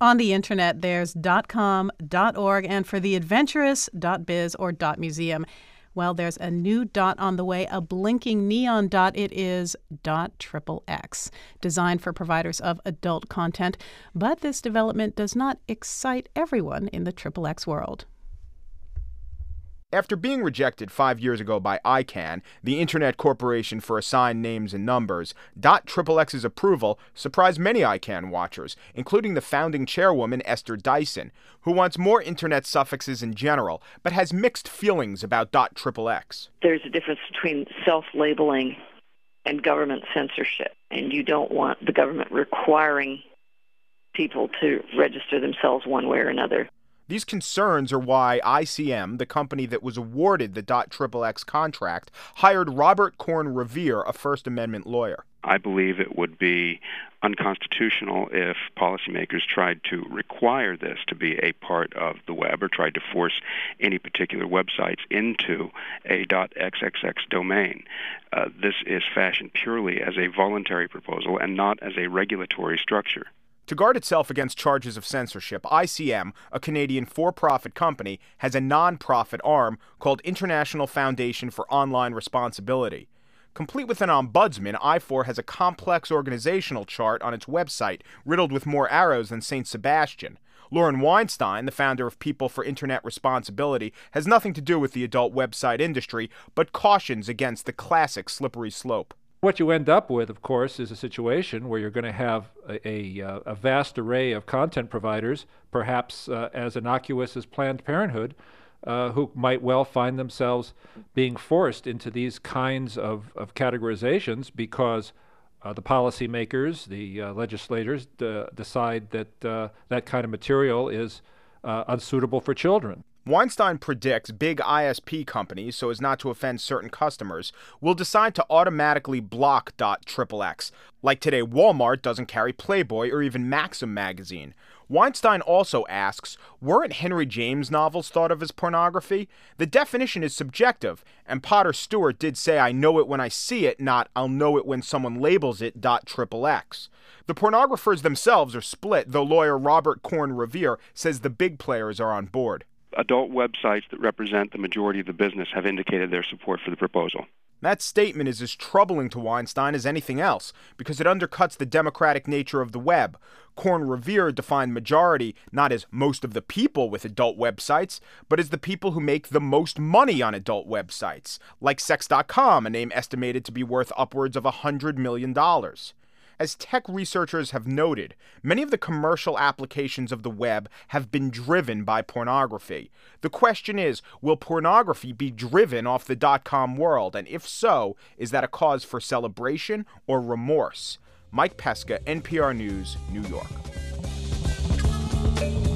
On the internet, there's .com, .org, and for the adventurous, .biz or .museum. Well, there's a new dot on the way, a blinking neon dot. It is .xxx, designed for providers of adult content. But this development does not excite everyone in the XXX world. After being rejected 5 years ago by ICANN, the Internet Corporation for Assigned Names and Numbers, .xxx's approval surprised many ICANN watchers, including the founding chairwoman Esther Dyson, who wants more Internet suffixes in general, but has mixed feelings about .xxx. There's a difference between self-labeling and government censorship, and you don't want the government requiring people to register themselves one way or another. These concerns are why ICM, the company that was awarded the .xxx contract, hired Robert Korn Revere, a First Amendment lawyer. I believe it would be unconstitutional if policymakers tried to require this to be a part of the web or tried to force any particular websites into a .xxx domain. This is fashioned purely as a voluntary proposal and not as a regulatory structure. To guard itself against charges of censorship, ICM, a Canadian for-profit company, has a non-profit arm called International Foundation for Online Responsibility. Complete with an ombudsman, I4 has a complex organizational chart on its website riddled with more arrows than St. Sebastian. Lauren Weinstein, the founder of People for Internet Responsibility, has nothing to do with the adult website industry, but cautions against the classic slippery slope. What you end up with, of course, is a situation where you're going to have a vast array of content providers, perhaps as innocuous as Planned Parenthood, who might well find themselves being forced into these kinds of categorizations because the policymakers, the legislators, decide that that kind of material is unsuitable for children. Weinstein predicts big ISP companies, so as not to offend certain customers, will decide to automatically block .xxx. Like today, Walmart doesn't carry Playboy or even Maxim magazine. Weinstein also asks, weren't Henry James novels thought of as pornography? The definition is subjective, and Potter Stewart did say, I know it when I see it, not I'll know it when someone labels it .xxx. The pornographers themselves are split, though lawyer Robert Korn Revere says the big players are on board. Adult websites that represent the majority of the business have indicated their support for the proposal. That statement is as troubling to Weinstein as anything else, because it undercuts the democratic nature of the web. Korn Revere defined majority not as most of the people with adult websites, but as the people who make the most money on adult websites, like Sex.com, a name estimated to be worth upwards of $100 million. As tech researchers have noted, many of the commercial applications of the web have been driven by pornography. The question is, will pornography be driven off the .com world? And if so, is that a cause for celebration or remorse? Mike Pesca, NPR News, New York.